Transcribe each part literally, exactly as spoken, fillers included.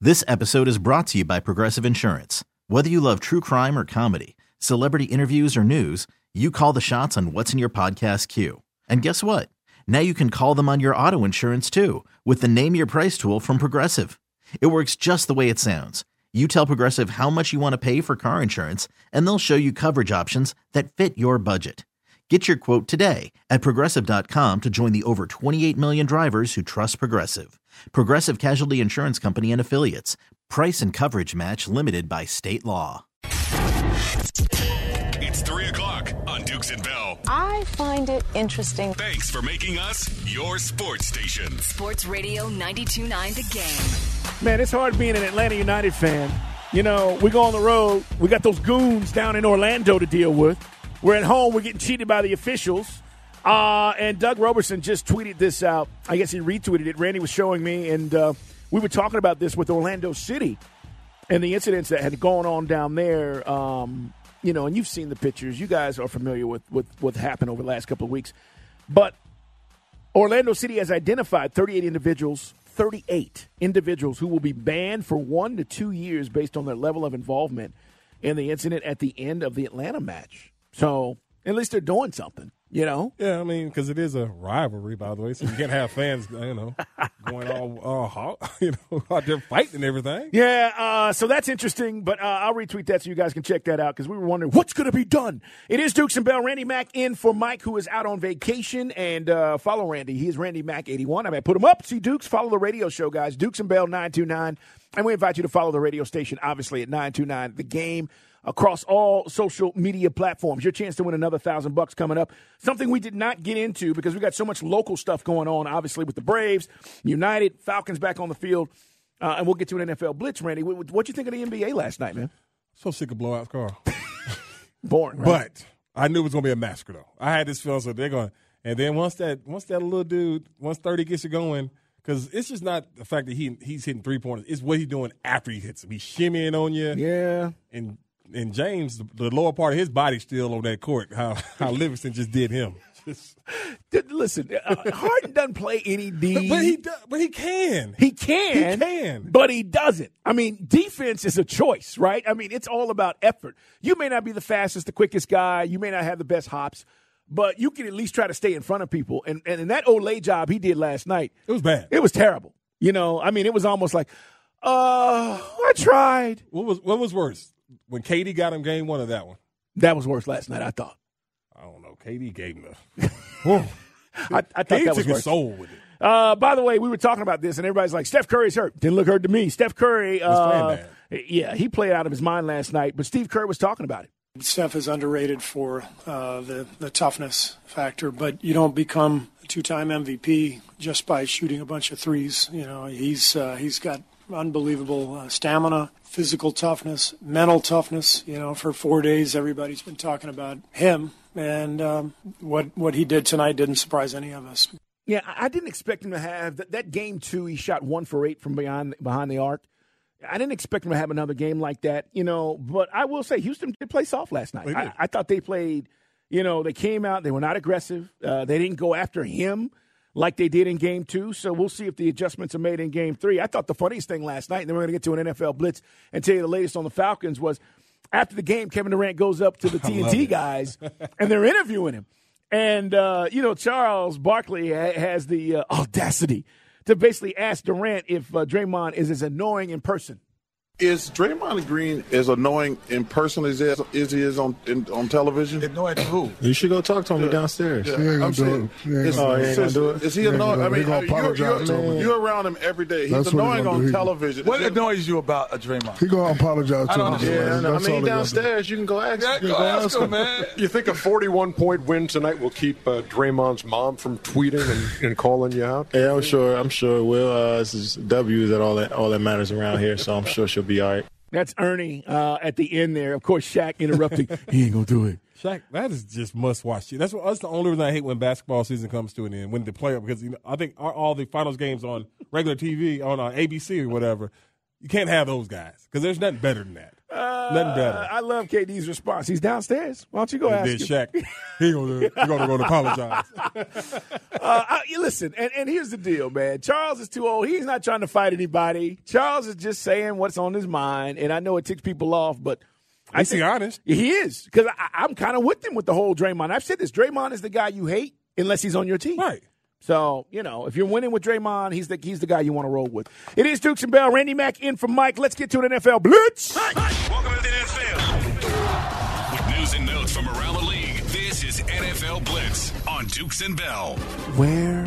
This episode is brought to you by Progressive Insurance. Whether you love true crime or comedy, celebrity interviews or news, you call the shots on what's in your podcast queue. And guess what? Now you can call them on your auto insurance too with the Name Your Price tool from Progressive. It works just the way it sounds. You tell Progressive how much you want to pay for car insurance, and they'll show you coverage options that fit your budget. Get your quote today at Progressive dot com to join the over twenty-eight million drivers who trust Progressive. Progressive Casualty Insurance Company and Affiliates. Price and coverage match limited by state law. It's three o'clock on Dukes and Bell. I find it interesting. Thanks for making us your sports station. Sports Radio ninety-two point nine The Game. Man, it's hard being an Atlanta United fan. You know, we go on the road. We got those goons down in Orlando to deal with. We're at home. We're getting cheated by the officials. Uh, and Doug Roberson just tweeted this out. I guess he retweeted it. Randy was showing me, and uh, we were talking about this with Orlando City and the incidents that had gone on down there. Um, you know, and you've seen the pictures. You guys are familiar with, with what happened over the last couple of weeks. But Orlando City has identified thirty-eight individuals, thirty-eight individuals who will be banned for one to two years based on their level of involvement in the incident at the end of the Atlanta match. So at least they're doing something, you know? Yeah, I mean, because it is a rivalry, by the way, so you can't have fans, you know, going all, all hot, you know, out there fighting and everything. Yeah, uh, so that's interesting, but uh, I'll retweet that so you guys can check that out because we were wondering what's going to be done. It is Dukes and Bell. Randy Mack in for Mike, who is out on vacation, and uh, follow Randy. He is Randy Mack eighty-one. I mean, put him up. See Dukes. Follow the radio show, guys. Dukes and Bell nine two nine, and we invite you to follow the radio station, obviously, at nine two nine The Game. Across all social media platforms. Your chance to win another thousand bucks coming up. Something we did not get into because we got so much local stuff going on, obviously, with the Braves, United, Falcons back on the field. Uh, and we'll get to an N F L blitz, Randy. What what you think of the N B A last night, man? So sick of blowouts, Carl. Boring, right? But I knew it was going to be a massacre, though. I had this feeling, so they're going to. And then once that once that little dude, once thirty gets you going, because it's just not the fact that he he's hitting three-pointers. It's what he's doing after he hits them. He's shimmying on you. Yeah. And And James, the lower part of his body's still on that court. How how Livingston just did him. Just. Listen, uh, Harden doesn't play any D. But he does, but he can. He can. He can. But he doesn't. I mean, defense is a choice, right? I mean, it's all about effort. You may not be the fastest, the quickest guy. You may not have the best hops. But you can at least try to stay in front of people. And and in that Olay job he did last night. It was bad. It was terrible. You know, I mean, it was almost like, uh, I tried. What was what was worse? When K D got him game one of that one? That was worse last night, I thought. I don't know. K D gave him the – I, I thought K D that was took his worse. soul with it. Uh, by the way, we were talking about this, and everybody's like, Steph Curry's hurt. Didn't look hurt to me. Steph Curry, uh, yeah, he played out of his mind last night, but Steve Kerr was talking about it. Steph is underrated for uh, the, the toughness factor, but you don't become a two-time M V P just by shooting a bunch of threes. You know, he's uh, he's got unbelievable uh, stamina, physical toughness, mental toughness. You know, for four days, everybody's been talking about him, and um, what what he did tonight didn't surprise any of us. Yeah, I didn't expect him to have that, that game two. He shot one for eight from behind behind the arc. I didn't expect him to have another game like that, you know. But I will say, Houston did play soft last night. I, I thought they played, you know, they came out, they were not aggressive. Uh, they didn't go after him like they did in game two. So we'll see if the adjustments are made in game three. I thought the funniest thing last night, and then we're going to get to an N F L blitz and tell you the latest on the Falcons, was after the game, Kevin Durant goes up to the T N T guys, and they're interviewing him. And, uh, you know, Charles Barkley ha- has the uh, audacity to basically ask Durant if uh, Draymond is as annoying in person. Is Draymond Green as annoying in person as, as he is on in, on television? Annoying to who? You should go talk to him yeah. downstairs. Yeah. He ain't gonna I'm do saying, it. He ain't oh, gonna, is, is, is, is he annoying? I mean, gonna you're, you're, you're, you're around him every day. He's That's annoying on he, television. What annoys you about a Draymond? He gonna apologize to I don't him. Yeah, no, I mean, he downstairs, you can go ask, yeah, you go go ask, ask him, him, man. You think a forty-one point win tonight will keep uh, Draymond's mom from tweeting and, and calling you out? Yeah, I'm sure. I'm sure it will. Uh, this is W that all that all that matters around here, so I'm sure she'll be all right. That's Ernie uh, at the end there. Of course, Shaq interrupting. He ain't going to do it. Shaq, that is just must-watch. That's, what, that's the only reason I hate when basketball season comes to an end, when the playoff, because you know, I think all the finals games on regular T V, on uh, A B C or whatever, you can't have those guys because there's nothing better than that. Uh, Nothing better. I love K D's response. He's downstairs. Why don't you go And ask then him? Shaq, he gonna, he gonna go to apologize. uh, I, you listen, and, and here's the deal, man. Charles is too old. He's not trying to fight anybody. Charles is just saying what's on his mind, and I know it ticks people off, but I Is he think honest? he is, because I'm kind of with him with the whole Draymond. I've said this. Draymond is the guy you hate unless he's on your team. Right. So, you know, if you're winning with Draymond, he's the he's the guy you want to roll with. It is Dukes and Bell. Randy Mack in for Mike. Let's get to an N F L Blitz. Welcome to the N F L. With news and notes from around the league, this is N F L Blitz on Dukes and Bell. Where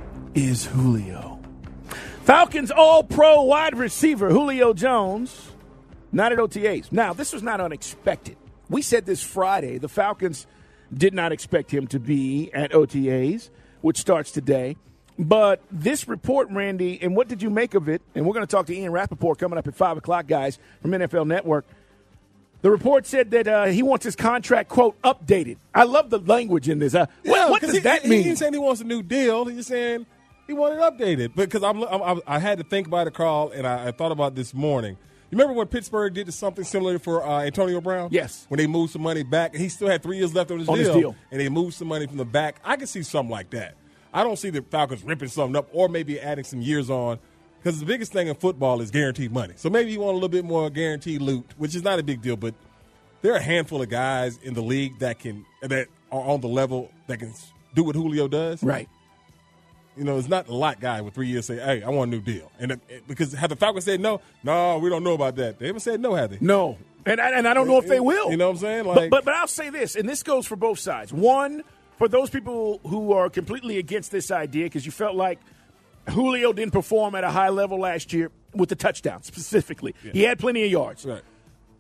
is Julio? Falcons all-pro wide receiver Julio Jones, not at O T As. Now, this was not unexpected. We said this Friday. The Falcons did not expect him to be at O T As, which starts today. But this report, Randy, and what did you make of it? And we're going to talk to Ian Rappaport coming up at five o'clock, guys, from N F L Network. The report said that uh, he wants his contract, quote, updated. I love the language in this. Uh, Yeah, what what 'cause does he, that he, mean? He ain't saying he wants a new deal. He's just saying he wanted it updated. Because I'm, I'm, I had to think about it, Carl, and I, I thought about this morning. You remember when Pittsburgh did something similar for uh, Antonio Brown? Yes. When they moved some money back, and he still had three years left on his, On deal, his deal. and they moved some money from the back. I can see something like that. I don't see the Falcons ripping something up or maybe adding some years on, because the biggest thing in football is guaranteed money. So maybe you want a little bit more guaranteed loot, which is not a big deal, but there are a handful of guys in the league that can that are on the level that can do what Julio does. Right. You know, it's not a lot guy with three years say, hey, I want a new deal. And it, because have the Falcons said no? No, we don't know about that. They haven't said no, have they? No. And, and I don't know if they will. You know what I'm saying? Like, But, but, but I'll say this, and this goes for both sides. One, for those people who are completely against this idea because you felt like Julio didn't perform at a high level last year with the touchdown specifically. Yeah. He had plenty of yards. Right.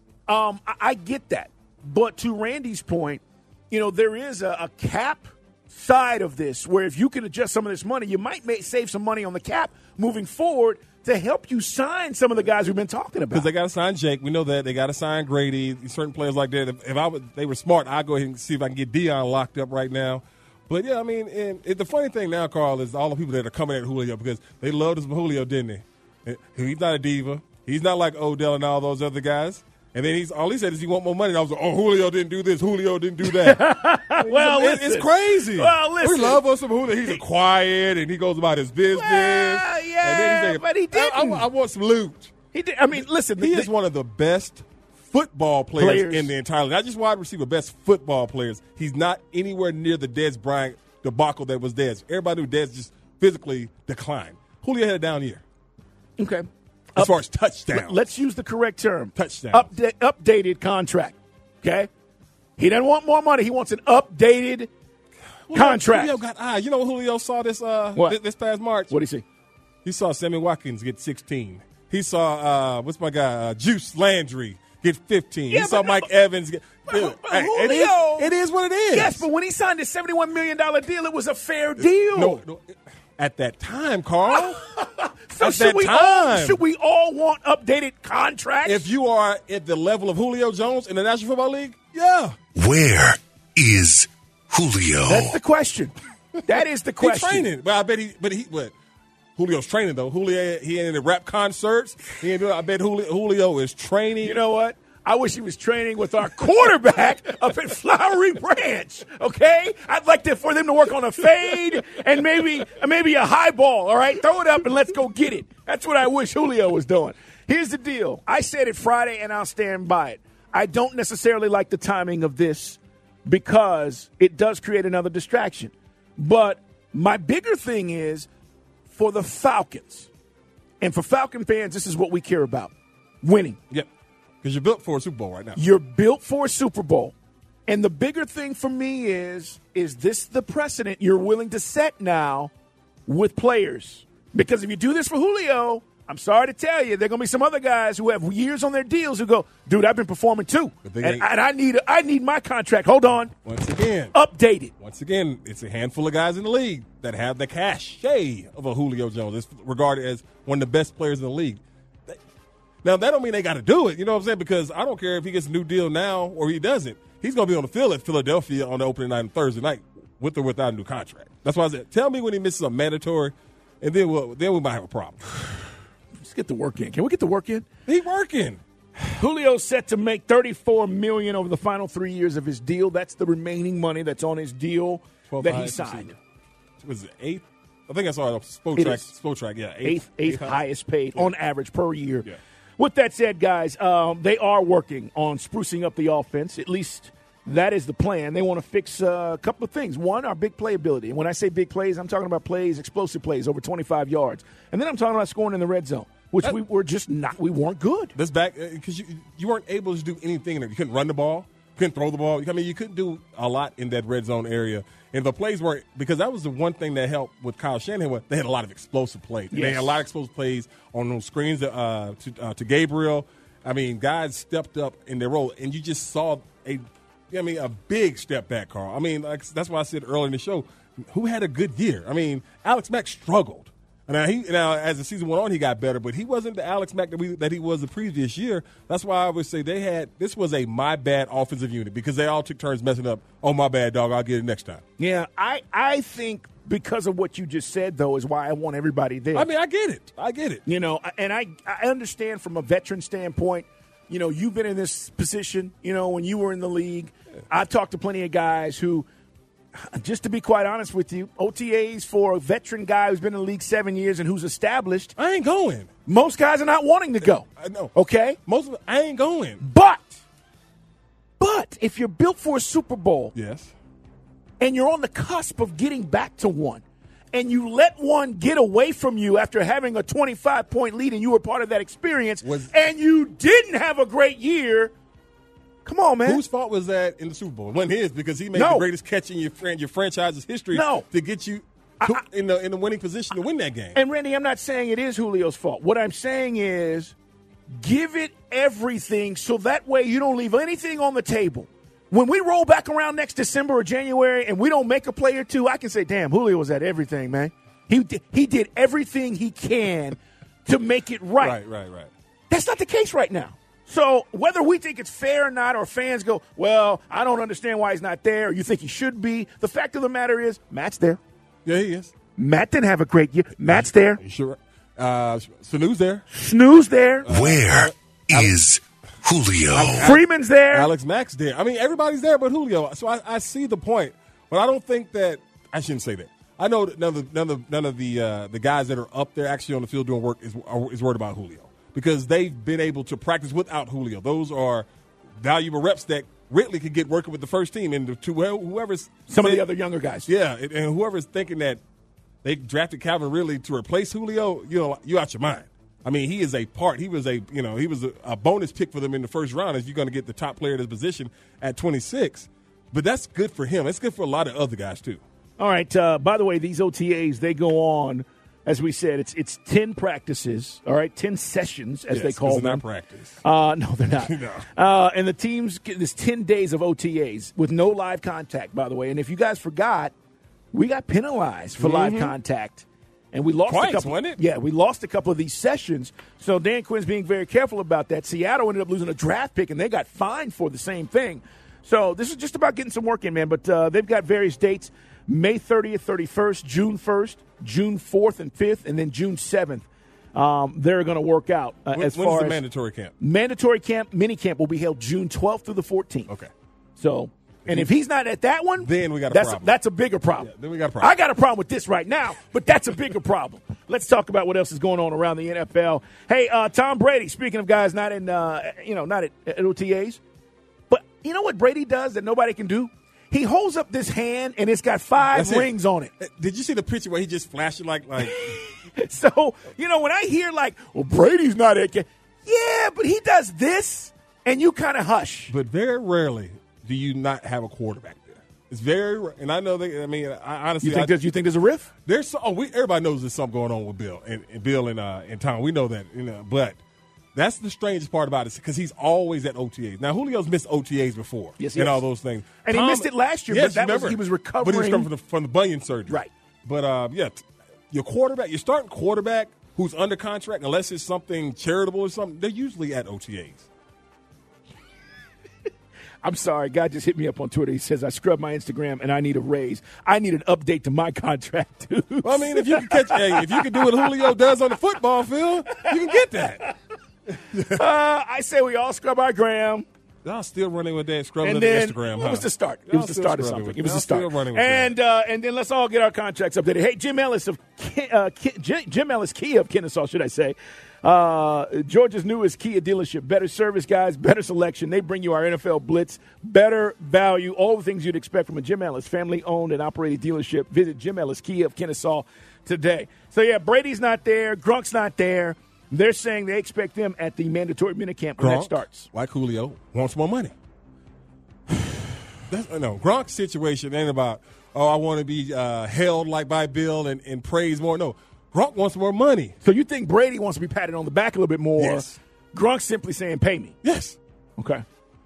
Um, I, I get that. But to Randy's point, you know, there is a, a cap side of this where if you can adjust some of this money, you might make, save some money on the cap moving forward to help you sign some of the guys we've been talking about. Because they got to sign Jake. We know that. They got to sign Grady. Certain players like that. If, if I would, they were smart, I'd go ahead and see if I can get Dion locked up right now. But, yeah, I mean, and it, the funny thing now, Carl, is all the people that are coming at Julio because they loved us for Julio, didn't they? He's not a diva. He's not like Odell and all those other guys. And then he's all he said is he want more money. And I was like, oh, Julio didn't do this. Julio didn't do that. well, it's, listen. it's crazy. Well, listen. We love us some Julio. He's a quiet and he goes about his business. Well, yeah, and then he's thinking, but he didn't. I, I, I want some loot. He did. I mean, listen. He the, is one of the best football players, players in the entire league. Not just wide receiver, best football players. He's not anywhere near the Dez Bryant debacle that was Dez. Everybody knew Dez just physically declined. Julio had a down year. Okay. As Up, far as touchdowns. Let's use the correct term. Touchdowns. Upda- updated contract. Okay? He doesn't want more money. He wants an updated Julio, contract. Julio got eyes. You know what Julio saw this uh What? this, this past March? What did he see? He saw Sammy Watkins get sixteen. He saw uh what's my guy uh, Juice Landry get fifteen. Yeah, he saw but Mike no, Evans get. but- Dude, but hey, it, is, Julio- it is what it is. Yes, but when he signed his seventy-one million dollars deal, it was a fair deal. No, no, at that time, Carl. so at should that we time. all should we all want updated contracts? If you are at the level of Julio Jones in the National Football League, yeah. Where is Julio? That's the question. That is the question. He's training, but I bet he. But he. What? Julio's training though. Julio, he ain't in the rap concerts. He ain't doing. I bet Julio, Julio is training. You know what? I wish he was training with our quarterback up at Flowery Branch. Okay, I'd like to, for them to work on a fade and maybe maybe a high ball. All right, throw it up and let's go get it. That's what I wish Julio was doing. Here's the deal. I said it Friday, and I'll stand by it. I don't necessarily like the timing of this because it does create another distraction. But my bigger thing is for the Falcons, and for Falcon fans, this is what we care about: winning. Yep. Because you're built for a Super Bowl right now. You're built for a Super Bowl. And the bigger thing for me is, is this the precedent you're willing to set now with players? Because if you do this for Julio, I'm sorry to tell you, there are going to be some other guys who have years on their deals who go, dude, I've been performing too. And, and I need I need my contract. Hold on. Once again. Updated. Once again, it's a handful of guys in the league that have the cachet of a Julio Jones. It's regarded as one of the best players in the league. Now, that don't mean they got to do it, you know what I'm saying? Because I don't care if he gets a new deal now or he doesn't. He's going to be on the field at Philadelphia on the opening night on Thursday night with or without a new contract. That's why I said, tell me when he misses a mandatory, and then we'll, then we might have a problem. Let's get the work in. Can we get the work in? He working. Julio's set to make thirty-four million dollars over the final three years of his deal. That's the remaining money that's on his deal that he signed. Was it eighth? I think I saw it on Spotrac. Spotrac, yeah. Eighth, eighth, eighth highest paid yeah. on average per year. Yeah. With that said, guys, um, they are working on sprucing up the offense. At least that is the plan. They want to fix uh, a couple of things. One, our big playability. And when I say big plays, I'm talking about plays, explosive plays, over twenty-five yards. And then I'm talking about scoring in the red zone, which that, we were just not – we weren't good. That's back because you, you weren't able to do anything. You couldn't run the ball. You couldn't throw the ball. I mean, you couldn't do a lot in that red zone area. And the plays were – because that was the one thing that helped with Kyle Shanahan. They had a lot of explosive plays. Yes. They had a lot of explosive plays on those screens uh, to, uh, to Gabriel. I mean, guys stepped up in their role, and you just saw a – I mean, a big step back, Carl. I mean, like, that's why I said earlier in the show, who had a good year? I mean, Alex Mack struggled. Now, he, now as the season went on, he got better, but he wasn't the Alex Mack that, we, that he was the previous year. That's why I would say they had – this was a my bad offensive unit because they all took turns messing up. Oh, my bad, dog. I'll get it next time. Yeah, I, I think because of what you just said, though, is why I want everybody there. I mean, I get it. I get it. You know, and I, I understand from a veteran standpoint, you know, you've been in this position, you know, when you were in the league. I've talked to plenty of guys who, just to be quite honest with you, O T As for a veteran guy who's been in the league seven years and who's established. I ain't going. Most guys are not wanting to go. I know. Okay? Most of them, I ain't going. But, but if you're built for a Super Bowl. Yes. And you're on the cusp of getting back to one, and you let one get away from you after having a twenty-five point lead and you were part of that experience, was, and you didn't have a great year. Come on, man. Whose fault was that in the Super Bowl? It wasn't his because he made no. the greatest catch in your your franchise's history no. to get you to, I, in the in the winning position to win that game. And, Randy, I'm not saying it is Julio's fault. What I'm saying is give it everything so that way you don't leave anything on the table. When we roll back around next December or January and we don't make a play or two, I can say, damn, Julio was at everything, man. He did, he did everything he can to make it right. Right, right, right. That's not the case right now. So whether we think it's fair or not, or fans go, well, I don't understand why he's not there, or you think he should be, the fact of the matter is, Matt's there. Yeah, he is. Matt didn't have a great year. Matt's there. You sure? Uh, Sanu's there. Snoo's there. Uh, Where uh, is Julio? Alex, Freeman's there. Alex Mack's there. I mean, everybody's there but Julio. So I, I see the point, but I don't think that – I shouldn't say that. I know that none of the, none of, none of the, uh, the guys that are up there actually on the field doing work is, are, is worried about Julio. Because they've been able to practice without Julio. Those are valuable reps that Ridley could get working with the first team. And to whoever's – Some said, of the other younger guys. Yeah, and whoever's thinking that they drafted Calvin Ridley to replace Julio, you know, you're out your mind. I mean, he is a part. He was a, you know, he was a, a bonus pick for them in the first round as you're going to get the top player at his position at twenty-six. But that's good for him. It's good for a lot of other guys, too. All right. Uh, by the way, these O T As, they go on – as we said, it's it's ten practices, all right, ten sessions, as yes, they call them. They're not practice. Uh, no, they're not. no. Uh, and the teams get this ten days of O T As with no live contact, by the way. And if you guys forgot, we got penalized for mm-hmm. live contact. And we lost Twice, a couple. wasn't it? Yeah, we lost a couple of these sessions. So Dan Quinn's being very careful about that. Seattle ended up losing a draft pick, and they got fined for the same thing. So this is just about getting some work in, man. But uh, they've got various dates. May thirtieth, thirty-first, June first, June fourth and fifth, and then June seventh. Um, they're going to work out uh, when, as when far is the as mandatory camp? Mandatory camp, mini camp will be held June twelfth through the fourteenth. Okay. So, and if he's not at that one, then we got a that's problem. A, that's a bigger problem. Yeah, then we got a problem. I got a problem with this right now, but that's a bigger problem. Let's talk about what else is going on around the N F L. Hey, uh, Tom Brady. Speaking of guys not in, uh, you know, not at, at O T As, but you know what Brady does that nobody can do? He holds up this hand, and it's got five That's rings it. on it. Did you see the picture where he just flashed it like like? So, you know, when I hear like, well, Brady's not at yeah, but he does this, and you kind of hush. But very rarely do you not have a quarterback there. It's very rare. And I know that, I mean, I honestly. You think, I, there's, you think there's a riff? There's oh, we, everybody knows there's something going on with Bill and, and Bill and, uh, and Tom. We know that, you know, but. That's the strangest part about it because he's always at O T As. Now, Julio's missed O T As before yes, he and has. all those things. And Tom, he missed it last year, yes, but that remember, was, he was recovering. But he was coming from the, from the bunion surgery. Right. But, uh, yeah, t- your quarterback, your starting quarterback who's under contract, unless it's something charitable or something, they're usually at O T As. I'm sorry. Guy just hit me up on Twitter. He says, I scrubbed my Instagram and I need a raise. I need an update to my contract, too. Well, I mean, if you can catch, hey, if you can do what Julio does on the football field, you can get that. uh, I say we all scrub our gram. Y'all still running with that scrubbing And of then the Instagram, it huh? was the start. It Y'all was the still start of scrubbing something. with- It was y'all the start. still running with And uh, and then let's all get our contracts updated. Hey, Jim Ellis of Ki- uh, Ki- Jim Jim Ellis Kia of Kennesaw, should I say? Uh, Georgia's newest Kia dealership. Better service, guys. Better selection. They bring you our N F L Blitz. Better value. All the things you'd expect from a Jim Ellis family-owned and operated dealership. Visit Jim Ellis Kia of Kennesaw today. So yeah, Brady's not there. Grunk's not there. They're saying they expect them at the mandatory minicamp when that Gronk, starts. like Julio, wants more money. That's, no, Gronk's situation ain't about, oh, I want to be uh, held like by Bill and, and praised more. No, Gronk wants more money. So you think Brady wants to be patted on the back a little bit more? Yes. Gronk's simply saying, pay me. Yes. Okay.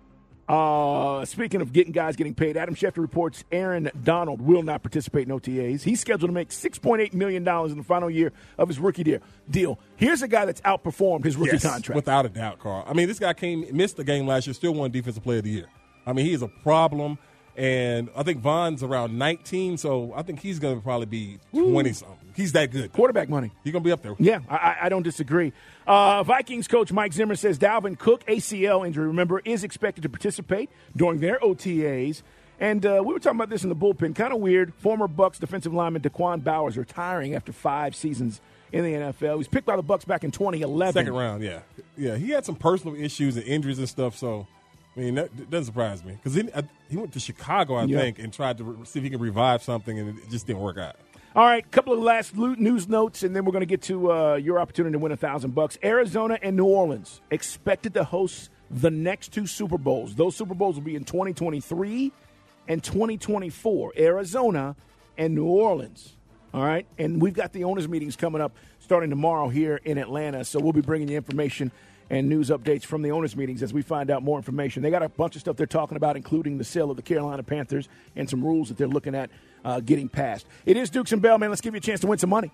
Uh, speaking of getting guys getting paid, Adam Schefter reports Aaron Donald will not participate in O T As. He's scheduled to make six point eight million dollars in the final year of his rookie deal. deal. Here's a guy that's outperformed his rookie Yes, contract. without a doubt, Carl. I mean, this guy came missed the game last year, still won Defensive Player of the Year. I mean, he is a problem, and I think Von's around nineteen, so I think he's going to probably be twenty-something. He's that good. Quarterback money. He's going to be up there. Yeah, I, I don't disagree. Uh, Vikings coach Mike Zimmer says Dalvin Cook, A C L injury, remember, is expected to participate during their O T As. And uh, we were talking about this in the bullpen. Kind of weird. Former Bucs defensive lineman Daquan Bowers retiring after five seasons in the N F L. He was picked by the Bucs back in twenty eleven. Second round, yeah. Yeah, he had some personal issues and injuries and stuff, so, I mean, that, that doesn't surprise me. Because he, he went to Chicago, I Yeah. think, and tried to re- see if he could revive something, and it just didn't work out. All right, couple of last lo- news notes, and then we're going to get to uh, your opportunity to win a thousand bucks. Arizona and New Orleans expected to host the next two Super Bowls. Those Super Bowls will be in twenty twenty-three and twenty twenty-four. Arizona and New Orleans. All right, and we've got the owners' meetings coming up starting tomorrow here in Atlanta, so we'll be bringing you information and news updates from the owners' meetings as we find out more information. They got a bunch of stuff they're talking about, including the sale of the Carolina Panthers and some rules that they're looking at uh, getting passed. It is Dukes and Bell, man. Let's give you a chance to win some money.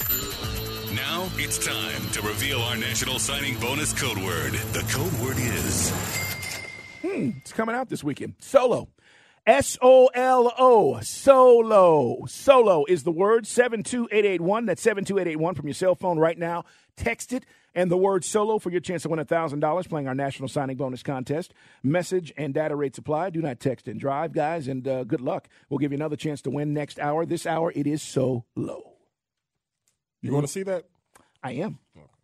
Now it's time to reveal our national signing bonus code word. The code word is Hmm, it's coming out this weekend. Solo. S O L O. Solo. Solo is the word. seven two eight eight one. That's seven two eight eight one from your cell phone right now. Text it and the word solo for your chance to win one thousand dollars playing our national signing bonus contest. Message and data rates apply. Do not text and drive, guys, and uh, good luck. We'll give you another chance to win next hour. This hour, it is so low. You want to see that? I am.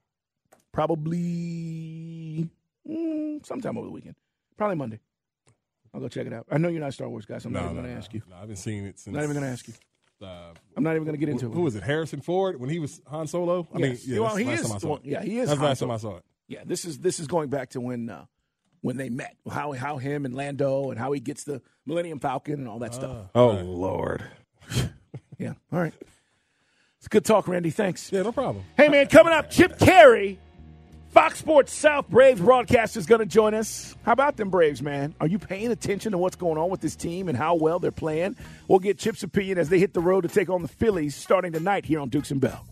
Probably mm, sometime over the weekend. Probably Monday. I'll go check it out. I know you're not a Star Wars guy, so I'm No, not even no, going to no, ask you. no, I haven't seen it since. Not even going to ask you. Uh, I'm not even going to get into who, it. Who was it? Harrison Ford when he was Han Solo? I Yes. mean, yeah, Well, that's the he last is- time I saw well, it. yeah, he is That's the Han last time Solo. I saw it. Yeah, this is this is going back to when uh, when they met, how how him and Lando and how he gets the Millennium Falcon and all that stuff. Oh, Lord. Yeah, all right. It's good talk, Randy. Thanks. Yeah, no problem. Hey, man, coming up, Chip Carey, Fox Sports South Braves broadcaster is going to join us. How about them Braves, man? Are you paying attention to what's going on with this team and how well they're playing? We'll get Chip's opinion as they hit the road to take on the Phillies starting tonight here on Dukes and Bell.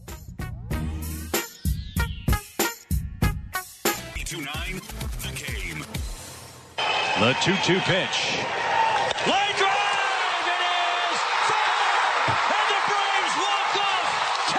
two nine The Game. The two two pitch. Line drive! It is foul! And the Braves walk off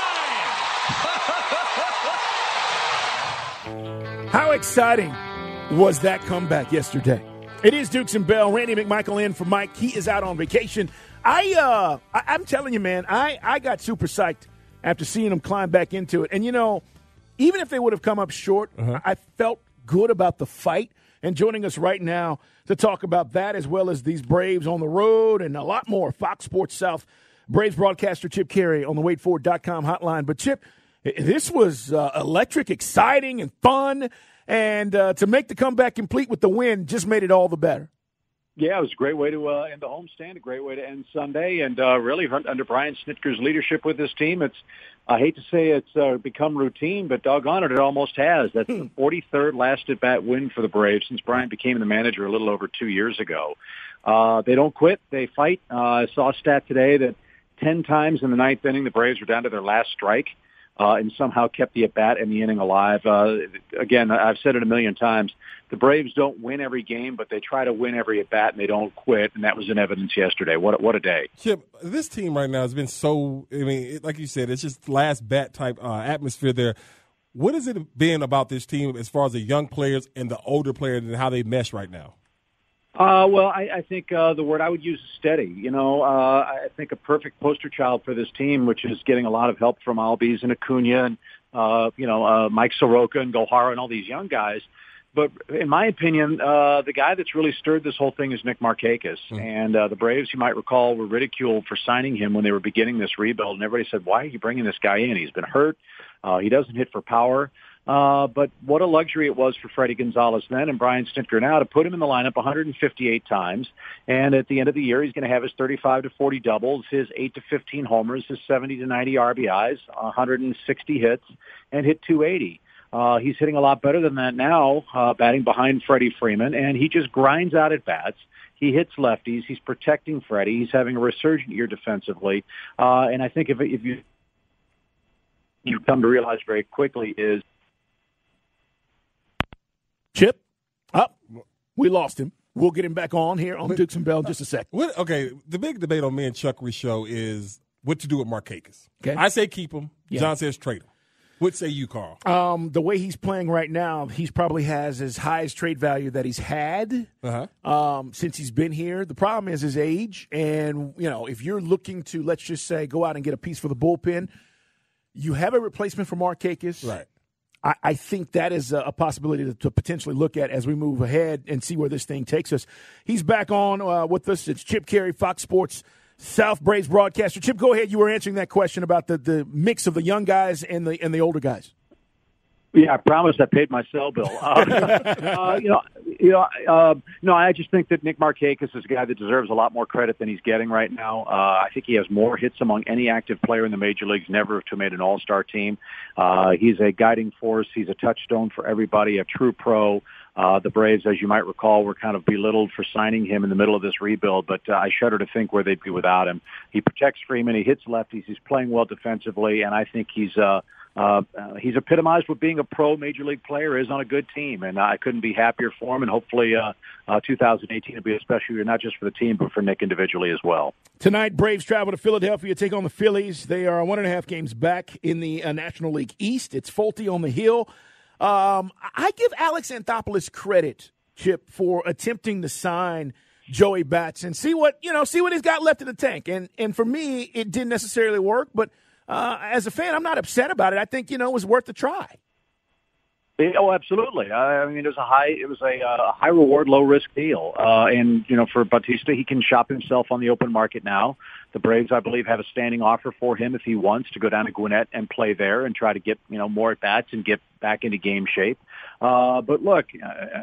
ten nine! How exciting was that comeback yesterday? It is Dukes and Bell. Randy McMichael in for Mike. He is out on vacation. I, uh, I, I'm telling you, man, I, I got super psyched after seeing them climb back into it. And, you know, even if they would have come up short, uh-huh. I felt good about the fight. And joining us right now to talk about that as well as these Braves on the road and a lot more, Fox Sports South Braves broadcaster Chip Carey on the wait for it dot com hotline. But, Chip, this was uh, electric, exciting, and fun. And uh, to make the comeback complete with the win just made it all the better. Yeah, it was a great way to uh, end the homestand, a great way to end Sunday, and uh, really under Brian Snitker's leadership with this team, it's I hate to say it's uh, become routine, but doggone it, it almost has. That's the forty-third last at-bat win for the Braves since Brian became the manager a little over two years ago. Uh, they don't quit. They fight. Uh, I saw a stat today that ten times in the ninth inning, the Braves were down to their last strike. Uh, and somehow kept the at-bat and the inning alive. Uh, again, I've said it a million times. The Braves don't win every game, but they try to win every at-bat, and they don't quit, and that was in evidence yesterday. What, what a day. Chip, this team right now has been so, I mean, it, like you said, it's just last bat type uh, atmosphere there. What has it been about this team as far as the young players and the older players and how they mesh right now? Uh, well, I, I think uh, the word I would use is steady. You know, uh, I think a perfect poster child for this team, which is getting a lot of help from Albies and Acuna and, uh, you know, uh, Mike Soroka and Gohara and all these young guys. But in my opinion, uh, the guy that's really stirred this whole thing is Nick Markakis. Mm-hmm. And uh, the Braves, you might recall, were ridiculed for signing him when they were beginning this rebuild. And everybody said, why are you bringing this guy in? He's been hurt. Uh, he doesn't hit for power. Uh, but what a luxury it was for Freddie Gonzalez then and Brian Snitker now to put him in the lineup one hundred fifty-eight times. And at the end of the year, he's going to have his thirty-five to forty doubles, his eight to fifteen homers, his seventy to ninety R B Is, one hundred sixty hits, and hit two eighty. Uh, he's hitting a lot better than that now, uh, batting behind Freddie Freeman, and he just grinds out at bats. He hits lefties. He's protecting Freddie. He's having a resurgent year defensively. Uh, and I think if, if you you come to realize very quickly is Chip, up. Oh, we lost him. We'll get him back on here on Dukes and Bell in just a sec. What, okay, the big debate on me and Chuckery show is what to do with Markakis. Okay. I say keep him. Yeah. John says trade him. What say you, Carl? Um, the way he's playing right now, he's probably has as high as trade value that he's had uh-huh. um, since he's been here. The problem is his age, and you know, if you're looking to, let's just say, go out and get a piece for the bullpen, you have a replacement for Markakis. Right. I, I think that is a, a possibility to, to potentially look at as we move ahead and see where this thing takes us. He's back on uh, with us. It's Chip Caray, Fox Sports South Braves broadcaster. Chip, go ahead. You were answering that question about the, the mix of the young guys and the and the older guys. Yeah, I promise I paid my cell bill. Uh, uh, you know, you know, uh, no, I just think that Nick Markakis is a guy that deserves a lot more credit than he's getting right now. Uh, I think he has more hits among any active player in the major leagues, never to have made an all-star team. Uh, he's a guiding force. He's a touchstone for everybody, a true pro. Uh, the Braves, as you might recall, were kind of belittled for signing him in the middle of this rebuild, but uh, I shudder to think where they'd be without him. He protects Freeman. He hits lefties. He's playing well defensively, and I think he's uh, uh, uh, he's epitomized what being a pro major league player is on a good team, and I couldn't be happier for him, and hopefully uh, uh, two thousand eighteen will be a special year, not just for the team, but for Nick individually as well. Tonight, Braves travel to Philadelphia, take on the Phillies. They are one and a half games back in the uh, National League East. It's Folty on the hill. Um, I give Alex Anthopoulos credit, Chip, for attempting to sign Joey Bats and see what, you know, see what he's got left in the tank. And and for me, it didn't necessarily work, but uh, as a fan, I'm not upset about it. I think, you know, it was worth a try. Oh, absolutely. I mean, it was a high, it was a uh, high reward, low risk deal. Uh, and, you know, for Bautista, he can shop himself on the open market now. The Braves, I believe, have a standing offer for him if he wants to go down to Gwinnett and play there and try to get, you know, more at bats and get back into game shape. Uh, but look, uh,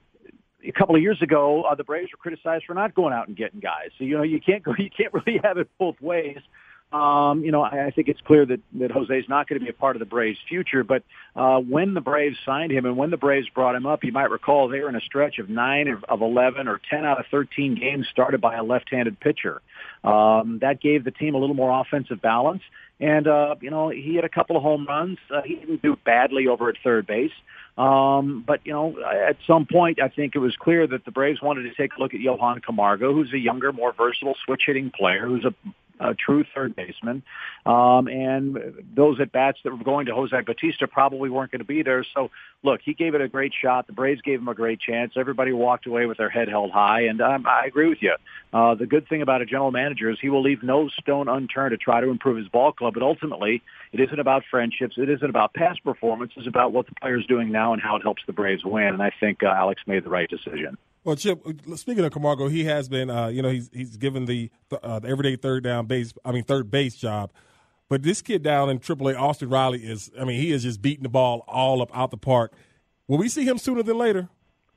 a couple of years ago, uh, the Braves were criticized for not going out and getting guys. So, you know, you can't go, you can't really have it both ways. Um, you know, I, I think it's clear that, that Jose's not going to be a part of the Braves' future. But uh, when the Braves signed him and when the Braves brought him up, you might recall they were in a stretch of nine of eleven or ten out of thirteen games started by a left-handed pitcher. Um, that gave the team a little more offensive balance. And, uh, you know, he had a couple of home runs. Uh, he didn't do badly over at third base. Um, but, you know, at some point, I think it was clear that the Braves wanted to take a look at Johan Camargo, who's a younger, more versatile switch-hitting player, who's a a true third baseman. Um, and those at-bats that were going to Jose Bautista probably weren't going to be there. So, look, he gave it a great shot. The Braves gave him a great chance. Everybody walked away with their head held high. And um, I agree with you. Uh, the good thing about a general manager is he will leave no stone unturned to try to improve his ball club. But ultimately, it isn't about friendships. It isn't about past performance. It's about what the player's doing now and how it helps the Braves win. And I think uh, Alex made the right decision. Well, Chip, speaking of Camargo, he has been, uh, you know, he's he's given the, uh, the everyday third down base, I mean, third base job. But this kid down in triple A, Austin Riley, is, I mean, he is just beating the ball all up out the park. Will we see him sooner than later?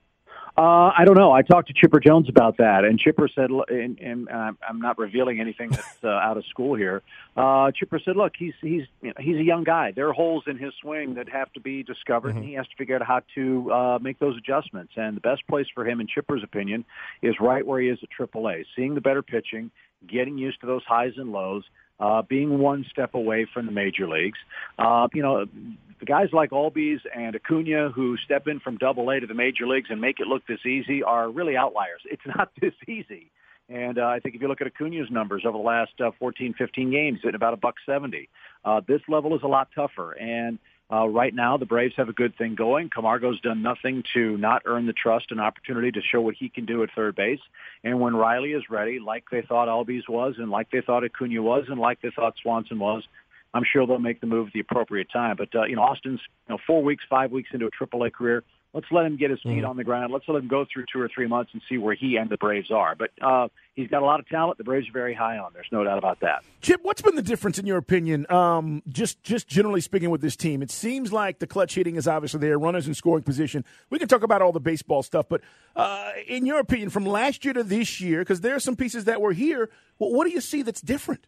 Uh, I don't know. I talked to Chipper Jones about that, and Chipper said, and, and uh, I'm not revealing anything that's uh, out of school here. Uh, Chipper said, look, he's he's you know, he's a young guy. There are holes in his swing that have to be discovered, mm-hmm. and he has to figure out how to uh, make those adjustments. And the best place for him, in Chipper's opinion, is right where he is at triple A, seeing the better pitching, getting used to those highs and lows, uh, being one step away from the major leagues. Uh, you know, the guys like Albies and Acuna who step in from double A to the major leagues and make it look this easy are really outliers. It's not this easy. And uh, I think if you look at Acuna's numbers over the last uh, fourteen, fifteen games, at about a buck seventy, uh, this level is a lot tougher. And Uh, right now, the Braves have a good thing going. Camargo's done nothing to not earn the trust and opportunity to show what he can do at third base. And when Riley is ready, like they thought Albies was, and like they thought Acuna was, and like they thought Swanson was, I'm sure they'll make the move at the appropriate time. But, uh, you know, Austin's you know, four weeks, five weeks into a triple A career. Let's let him get his feet mm-hmm. on the ground. Let's let him go through two or three months and see where he and the Braves are. But uh, he's got a lot of talent. The Braves are very high on. There's no doubt about that. Chip, what's been the difference in your opinion, um, just just generally speaking with this team? It seems like the clutch hitting is obviously there, runners in scoring position. We can talk about all the baseball stuff, but uh, in your opinion, from last year to this year, because there are some pieces that were here, well, what do you see that's different?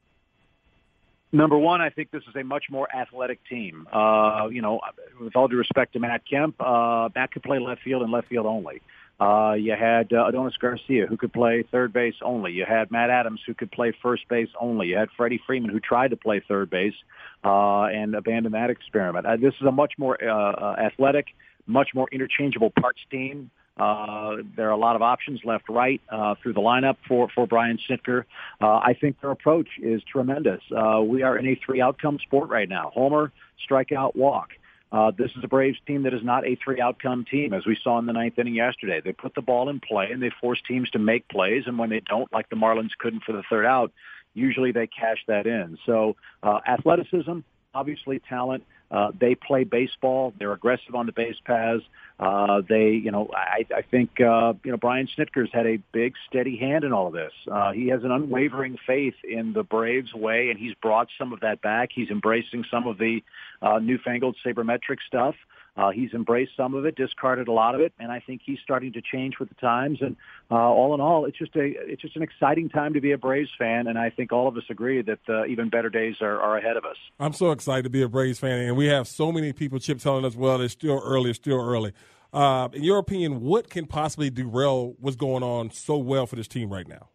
Number one, I think this is a much more athletic team. Uh, you know, with all due respect to Matt Kemp, uh, Matt could play left field and left field only. Uh, you had uh, Adonis Garcia, who could play third base only. You had Matt Adams, who could play first base only. You had Freddie Freeman, who tried to play third base uh, and abandoned that experiment. Uh, this is a much more uh, uh, athletic, much more interchangeable parts team. Uh, there are a lot of options left, right, uh, through the lineup for, for Brian Snitker. Uh, I think their approach is tremendous. Uh, we are in a three-outcome sport right now. Homer, strikeout, walk. Uh, this is a Braves team that is not a three-outcome team, as we saw in the ninth inning yesterday. They put the ball in play, and they force teams to make plays, and when they don't, like the Marlins couldn't for the third out, usually they cash that in. So uh, athleticism, obviously talent. Uh, they play baseball. They're aggressive on the base paths. Uh, they, you know, I, I think, uh, you know, Brian Snitker's had a big, steady hand in all of this. Uh, he has an unwavering faith in the Braves way, and he's brought some of that back. He's embracing some of the uh, newfangled sabermetric stuff. Uh, he's embraced some of it, discarded a lot of it, and I think he's starting to change with the times. And uh, all in all, it's just a it's just an exciting time to be a Braves fan, and I think all of us agree that uh, even better days are, are ahead of us. I'm so excited to be a Braves fan, and we have so many people, Chip, telling us, well, it's still early, it's still early. Uh, in your opinion, what can possibly derail what's going on so well for this team right now?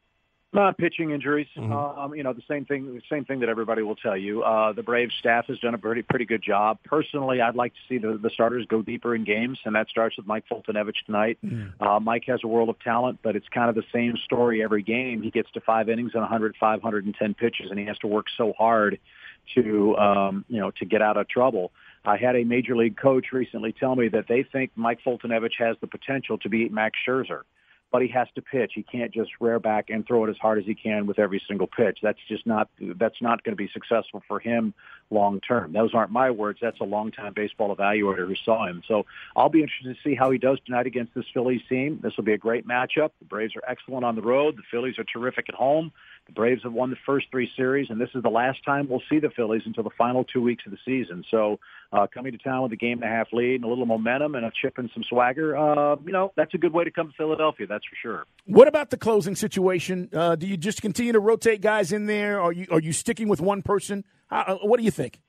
Uh, pitching injuries, mm-hmm. um, you know, the same thing, the same thing that everybody will tell you. Uh, the Braves staff has done a pretty, pretty good job. Personally, I'd like to see the, the starters go deeper in games, and that starts with Mike Foltynewicz tonight. Mm-hmm. Uh, Mike has a world of talent, but it's kind of the same story every game. He gets to five innings and one hundred, five hundred ten pitches, and he has to work so hard to, um, you know, to get out of trouble. I had a major league coach recently tell me that they think Mike Foltynewicz has the potential to beat Max Scherzer. But he has to pitch. He can't just rear back and throw it as hard as he can with every single pitch. That's just not that's not going to be successful for him long term. Those aren't my words. That's a longtime baseball evaluator who saw him. So I'll be interested to see how he does tonight against this Phillies team. This will be a great matchup. The Braves are excellent on the road. The Phillies are terrific at home. The Braves have won the first three series, and this is the last time we'll see the Phillies until the final two weeks of the season. So uh, coming to town with a game and a half lead and a little momentum and a chip and some swagger, uh, you know, that's a good way to come to Philadelphia, that's for sure. What about the closing situation? Uh, do you just continue to rotate guys in there? Are you are you sticking with one person? Uh, what do you think?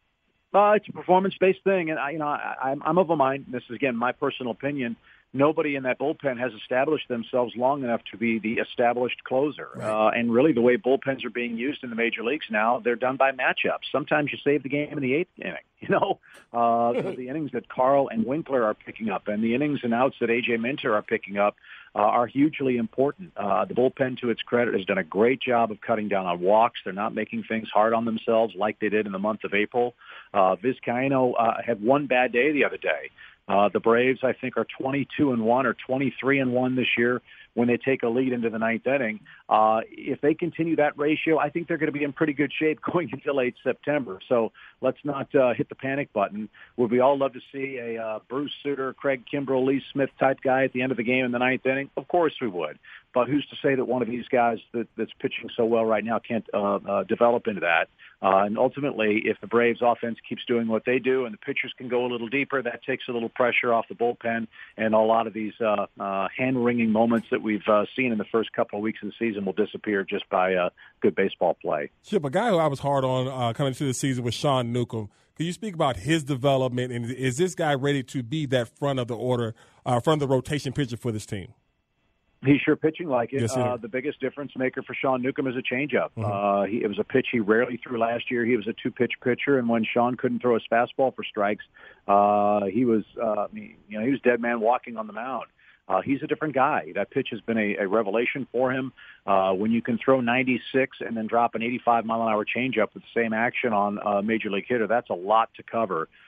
Uh, it's a performance-based thing, and I, you know, I, I'm, I'm of a mind. This is again my personal opinion. Nobody in that bullpen has established themselves long enough to be the established closer. Right. Uh, and really, the way bullpens are being used in the major leagues now, they're done by matchups. Sometimes you save the game in the eighth inning. You know, uh, so the innings that Carl and Winkler are picking up, and the innings and outs that A J Minter are picking up, uh, are hugely important. Uh, the bullpen, to its credit, has done a great job of cutting down on walks. They're not making things hard on themselves like they did in the month of April. Uh, Vizcaino uh, had one bad day the other day. Uh, the Braves, I think, are twenty-two and one or twenty-three and one this year when they take a lead into the ninth inning. Uh, if they continue that ratio, I think they're going to be in pretty good shape going until late September. So let's not uh, hit the panic button. Would we all love to see a uh, Bruce Sutter, Craig Kimbrell, Lee Smith type guy at the end of the game in the ninth inning? Of course we would. But who's to say that one of these guys that, that's pitching so well right now can't uh, uh, develop into that? Uh, and ultimately, if the Braves offense keeps doing what they do and the pitchers can go a little deeper, that takes a little pressure off the bullpen. And a lot of these uh, uh, hand-wringing moments that we've uh, seen in the first couple of weeks of the season will disappear just by uh, good baseball play. Chip, a guy who I was hard on uh, coming into the season was Sean Newcomb. Can you speak about his development, and is this guy ready to be that front of the order, uh, front of the rotation pitcher for this team? He's sure pitching like it. Yes, uh, the biggest difference maker for Sean Newcomb is a changeup. Mm-hmm. Uh, he, it was a pitch he rarely threw last year. He was a two-pitch pitcher, and when Sean couldn't throw his fastball for strikes, uh, he was, uh, you know, he was dead man walking on the mound. Uh, he's a different guy. That pitch has been a, a revelation for him. Uh, when you can throw ninety-six and then drop an eighty-five mile an hour changeup with the same action on a major league hitter, that's a lot to cover.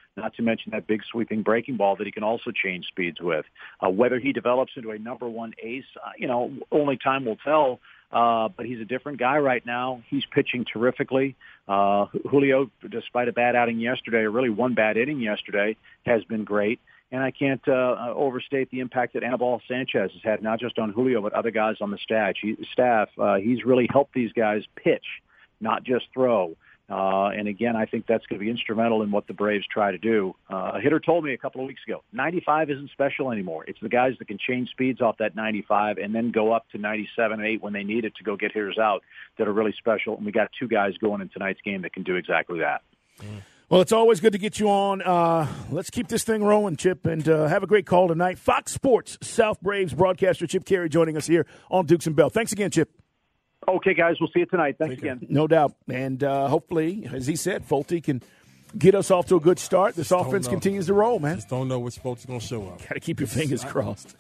not to mention that big sweeping breaking ball that he can also change speeds with. Uh, whether he develops into a number one ace, uh, you know, only time will tell. Uh, but he's a different guy right now. He's pitching terrifically. Uh, Julio, despite a bad outing yesterday, or really one bad inning yesterday, has been great. And I can't uh, overstate the impact that Anibal Sanchez has had, not just on Julio, but other guys on the staff. He, staff. Uh, he's really helped these guys pitch, not just throw. Uh, and again, I think that's going to be instrumental in what the Braves try to do. Uh, a hitter told me a couple of weeks ago, ninety-five isn't special anymore. It's the guys that can change speeds off that ninety-five and then go up to ninety-seven and eight when they need it to go get hitters out that are really special. And we got two guys going in tonight's game that can do exactly that. Well, it's always good to get you on. Uh, let's keep this thing rolling, Chip, and uh, have a great call tonight. Fox Sports South Braves broadcaster Chip Caray joining us here on Dukes and Bell. Thanks again, Chip. Okay, guys, we'll see you tonight. Thanks Take again. No doubt. And uh, hopefully, as he said, Fulte can get us off to a good start. This Just offense continues to roll, man. Just don't know which folks are going to show up. Got to keep your fingers crossed.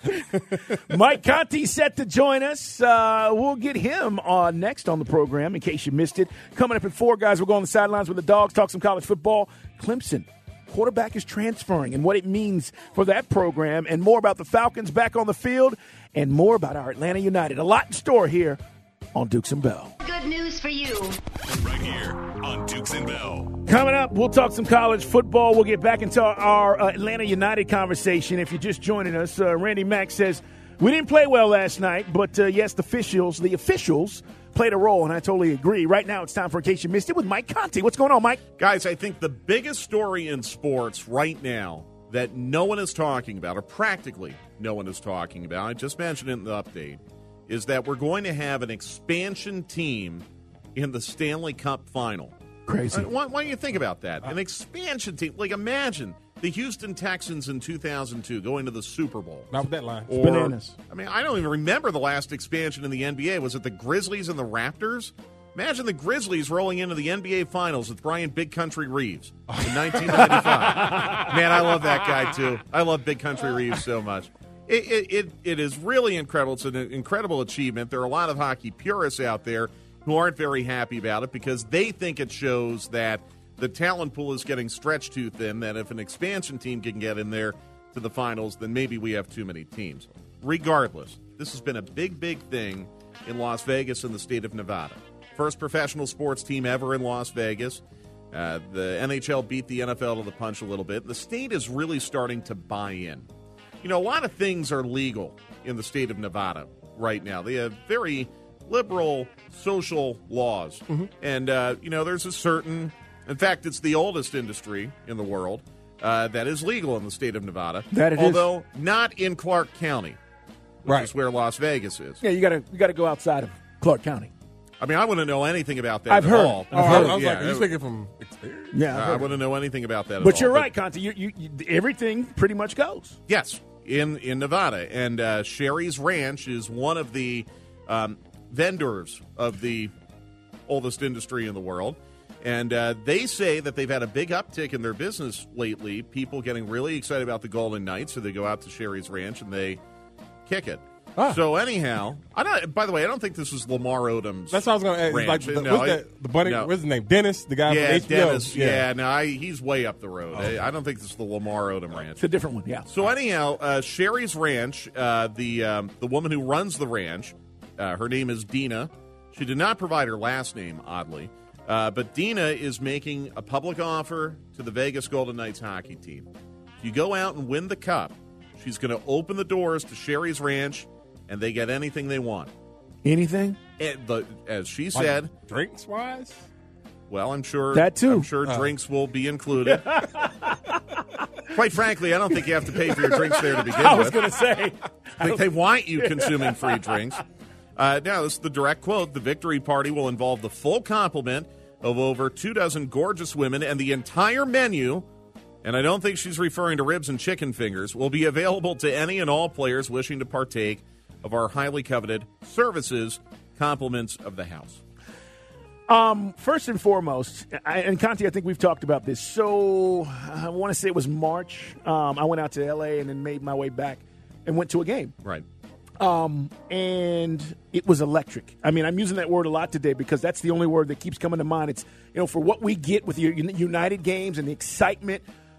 Mike Conti set to join us. Uh, we'll get him on next on the program in case you missed it. Coming up at four, guys, we'll go on the sidelines with the Dogs, talk some college football. Clemson quarterback is transferring and what it means for that program, and more about the Falcons back on the field, and more about our Atlanta United. A lot in store here on Dukes and Bell. Good news for you. Right here on Dukes and Bell. Coming up, we'll talk some college football. We'll get back into our uh, Atlanta United conversation. If you're just joining us, uh, Randy Mack says, we didn't play well last night, but uh, yes, the officials, the officials played a role, and I totally agree. Right now, it's time for In Case You Missed It with Mike Conti. What's going on, Mike? Guys, I think the biggest story in sports right now that no one is talking about, or practically no one is talking about, I just mentioned it in the update, is that we're going to have an expansion team in the Stanley Cup final. Crazy. Why, why don't you think about that? An expansion team. Like, imagine the Houston Texans in two thousand two going to the Super Bowl. Not with that line. Or, bananas. I mean, I don't even remember the last expansion in the N B A. Was it the Grizzlies and the Raptors? Imagine the Grizzlies rolling into the N B A Finals with Brian Big Country Reeves in nineteen ninety-five. Man, I love that guy, too. I love Big Country Reeves so much. It, it, it, it is really incredible. It's an incredible achievement. There are a lot of hockey purists out there who aren't very happy about it because they think it shows that the talent pool is getting stretched too thin, that if an expansion team can get in there to the finals, then maybe we have too many teams. Regardless, this has been a big, big thing in Las Vegas and the state of Nevada. First professional sports team ever in Las Vegas. Uh, the N H L beat the N F L to the punch a little bit. The state is really starting to buy in. You know, a lot of things are legal in the state of Nevada right now. They have very liberal social laws. Mm-hmm. And, uh, you know, there's a certain, in fact, it's the oldest industry in the world uh, that is legal in the state of Nevada. That it although is. not in Clark County, which right. is where Las Vegas is. Yeah, you got to you got to go outside of Clark County. I mean, I wouldn't know anything about that I've at heard. all. I've heard. I was yeah, like, are you speaking from experience? Yeah, uh, I wouldn't know anything about that at but all. You're right, Conti. You, you, you, everything pretty much goes. Yes, in, in Nevada. And uh, Sherry's Ranch is one of the um, vendors of the oldest industry in the world. And uh, they say that they've had a big uptick in their business lately, people getting really excited about the Golden Knights, so they go out to Sherry's Ranch and they kick it. Ah. So anyhow, I don't. By the way, I don't think this is Lamar Odom's. That's what I was going to ask. Ranch. Like the, no, what's that, the buddy, no. what's his name? Dennis, the guy yeah, from H B O. Dennis. Yeah, yeah no, I, he's way up the road. Oh. I, I don't think this is the Lamar Odom Ranch. It's a different one. Yeah. So anyhow, uh, Sherry's Ranch, uh, the um, the woman who runs the ranch, uh, her name is Dina. She did not provide her last name, oddly, uh, but Dina is making a public offer to the Vegas Golden Knights hockey team. If you go out and win the cup, she's going to open the doors to Sherry's Ranch, and they get anything they want. Anything? And the, as she said, like drinks wise. Well, I'm sure that too. I'm sure oh. drinks will be included. Quite frankly, I don't think you have to pay for your drinks there to begin with. I was going to say, I think they want you consuming free drinks. Uh, now, this is the direct quote. The victory party will involve the full complement of over two dozen gorgeous women, and the entire menu, and I don't think she's referring to ribs and chicken fingers, will be available to any and all players wishing to partake of our highly coveted services, compliments of the house. Um, first and foremost, I, and Conti, I think we've talked about this. So I want to say it was March. Um, I went out to L A and then made my way back and went to a game. Right. Um, and it was electric. I mean, I'm using that word a lot today because that's the only word that keeps coming to mind. It's, you know, for what we get with your United games and the excitement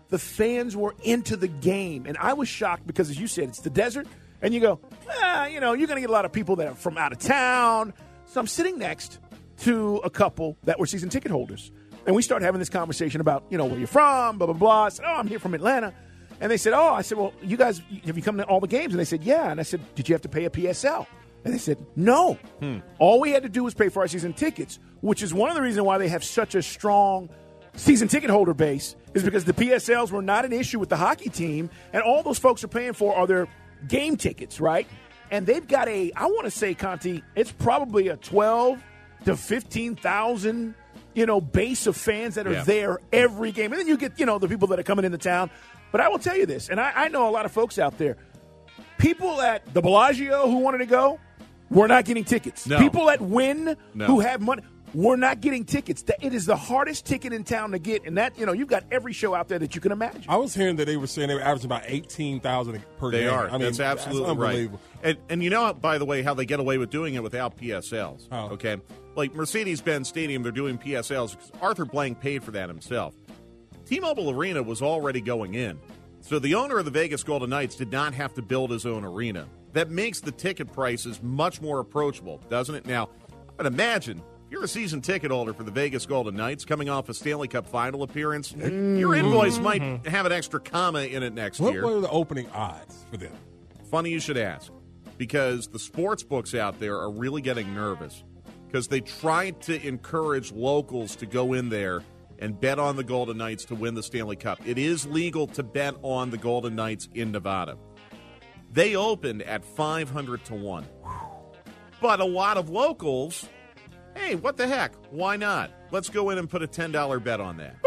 the fans were into the game. And I was shocked because, as you said, it's the desert. And you go, ah, you know, you're going to get a lot of people that are from out of town. So I'm sitting next to a couple that were season ticket holders. And we started having this conversation about, you know, where you're from, blah, blah, blah. I said, oh, I'm here from Atlanta. And they said, oh, I said, well, you guys, have you come to all the games? And they said, yeah. And I said, did you have to pay a P S L? And they said, no. Hmm. All we had to do was pay for our season tickets, which is one of the reasons why they have such a strong season ticket holder base, is because the P S Ls were not an issue with the hockey team. And all those folks are paying for are their game tickets, right? And they've got a, I want to say, Conti, it's probably a twelve to fifteen thousand, you know, base of fans that are yeah. there every game. And then you get, you know, the people that are coming into town. But I will tell you this, and I, I know a lot of folks out there, people at the Bellagio who wanted to go were not getting tickets. No. People at Wynn no. who have money were not getting tickets. It is the hardest ticket in town to get, and that, you know, you've got every show out there that you can imagine. I was hearing that they were saying they were averaging about eighteen thousand per they game. They are. I mean, that's absolutely that's unbelievable. right. And, and you know, by the way, how they get away with doing it without P S Ls. Oh. Okay? Like Mercedes-Benz Stadium, they're doing P S Ls because Arthur Blank paid for that himself. T-Mobile Arena was already going in. So the owner of the Vegas Golden Knights did not have to build his own arena. That makes the ticket prices much more approachable, doesn't it? Now, I would imagine if you're a season ticket holder for the Vegas Golden Knights coming off a Stanley Cup final appearance, mm-hmm. your invoice might have an extra comma in it next what year. What are the opening odds for them? Funny you should ask, because the sports books out there are really getting nervous because they try to encourage locals to go in there and bet on the Golden Knights to win the Stanley Cup. It is legal to bet on the Golden Knights in Nevada. They opened at five hundred to one. But a lot of locals, hey, what the heck? Why not? Let's go in and put a ten dollars bet on that.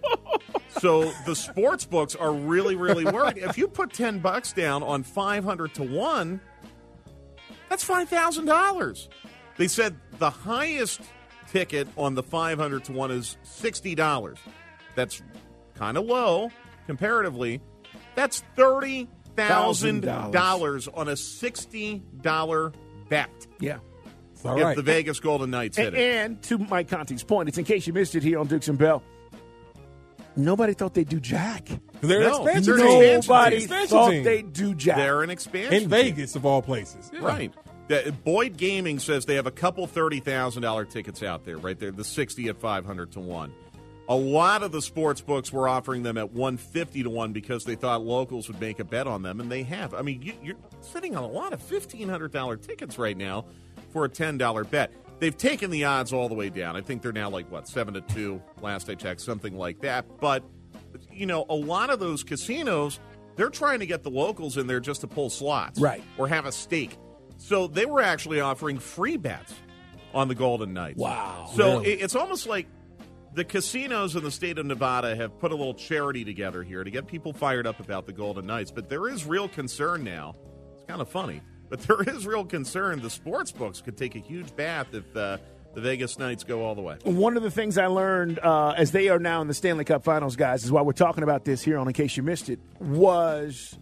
So the sports books are really, really worried. If you put ten bucks down on five hundred to one, that's five thousand dollars. They said the highest ticket on the five hundred to one is sixty dollars. That's kind of low comparatively. That's thirty thousand dollars on a sixty dollars bet. Yeah. All if right. the Vegas Golden Knights hit and, it. And to Mike Conti's point, it's in case you missed it here on Dukes and Bell, nobody thought they'd do jack. They're no, an expansion they're team. an Nobody expansion thought team. they'd do jack. They're an expansion In team. Vegas, of all places. Yeah. Right. The, Boyd Gaming says they have a couple thirty thousand dollars tickets out there, right there, the sixty at five hundred to one. A lot of the sports books were offering them at one fifty to one because they thought locals would make a bet on them, and they have. I mean, you, you're sitting on a lot of fifteen hundred dollars tickets right now for a ten dollars bet. They've taken the odds all the way down. I think they're now like, what, seven to two, last I checked, something like that. But, you know, a lot of those casinos, they're trying to get the locals in there just to pull slots. Right. Or have a stake. So they were actually offering free bets on the Golden Knights. Wow. So really? it, it's almost like the casinos in the state of Nevada have put a little charity together here to get people fired up about the Golden Knights. But there is real concern now. It's kind of funny. But there is real concern the sports books could take a huge bath if uh, the Vegas Knights go all the way. One of the things I learned uh, as they are now in the Stanley Cup Finals, guys, is why we're talking about this here on In Case You Missed It, was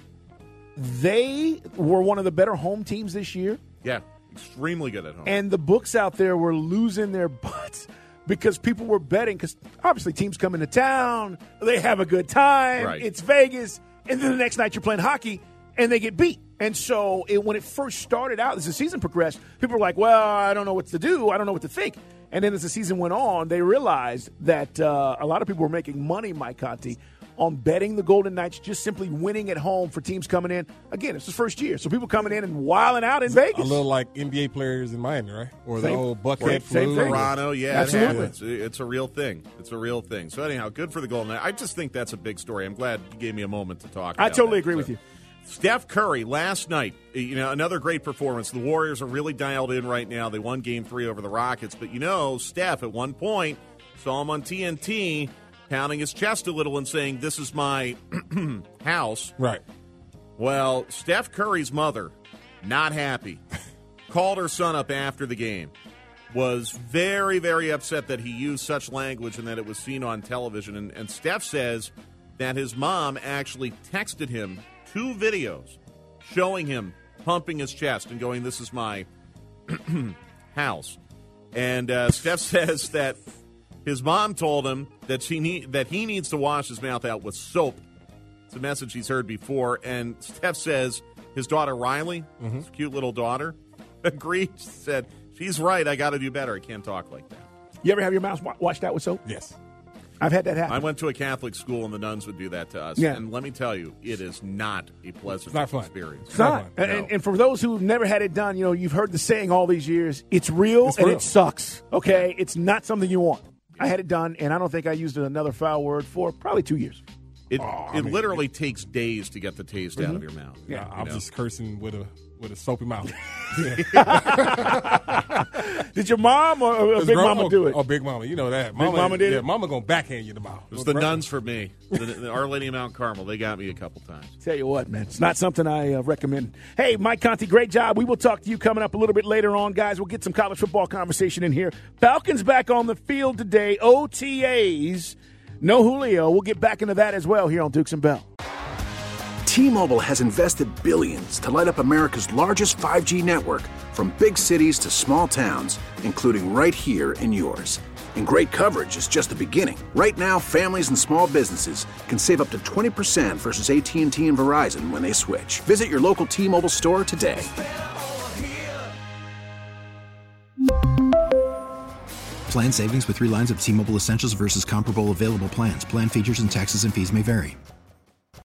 they were one of the better home teams this year. Yeah, extremely good at home. And the books out there were losing their butts because people were betting, because obviously teams come into town, they have a good time, Right. It's Vegas, and then the next night you're playing hockey, and they get beat. And so it, when it first started out, as the season progressed, people were like, well, I don't know what to do. I don't know what to think. And then as the season went on, they realized that uh, a lot of people were making money, Mike Conti, on betting the Golden Knights just simply winning at home for teams coming in. Again, it's the first year. So people coming in and wilding out in Vegas. A little like N B A players in Miami, right? Or the Same- old Buckhead same- same flu. thing. Toronto, yeah, Absolutely. it happens. It's a real thing. It's a real thing. So anyhow, good for the Golden Knights. I just think that's a big story. I'm glad you gave me a moment to talk about I totally that. agree So, with you. Steph Curry last night, you know, another great performance. The Warriors are really dialed in right now. They won game three over the Rockets. But, you know, Steph at one point saw him on T N T pounding his chest a little and saying, this is my house. Right. Well, Steph Curry's mother, not happy, called her son up after the game, was very, very upset that he used such language and that it was seen on television. And, and Steph says that his mom actually texted him two videos showing him pumping his chest and going, this is my house. And uh, Steph says that His mom told him that she need, that he needs to wash his mouth out with soap. It's a message he's heard before. And Steph says his daughter Riley, mm-hmm. his cute little daughter, agreed. She said, she's right. I got to do better. I can't talk like that. You ever have your mouth washed out with soap? Yes. I've had that happen. I went to a Catholic school, and the nuns would do that to us. Yeah. And let me tell you, it is not a pleasant it's not fun. experience. It's not. No. And, and for those who've never had it done, you know, you've heard the saying all these years, it's real it's and real. it sucks. Okay? It's not something you want. I had it done, and I don't think I used another foul word for probably two years. It, oh, it mean, literally takes days to get the taste mm-hmm. out of your mouth. Yeah, I'm know? just cursing with a with a soapy mouth. Did your mom or, or Big grown, Mama oh, do it? Oh, Big Mama. You know that. Big Mama, Mama did yeah, it? Mama going to backhand you in the mouth. It was the nuns for me. The, the Our Lady of Mount Carmel. They got me a couple times. Tell you what, man. It's not something I uh, recommend. Hey, Mike Conti, great job. We will talk to you coming up a little bit later on, guys. We'll get some college football conversation in here. Falcons back on the field today. O T As. No Julio. We'll get back into that as well here on Dukes and Bell. T-Mobile has invested billions to light up America's largest five G network, from big cities to small towns, including right here in yours. And great coverage is just the beginning. Right now, families and small businesses can save up to twenty percent versus A T and T and Verizon when they switch. Visit your local T-Mobile store today. Plan savings with three lines of T-Mobile Essentials versus comparable available plans. Plan features and taxes and fees may vary.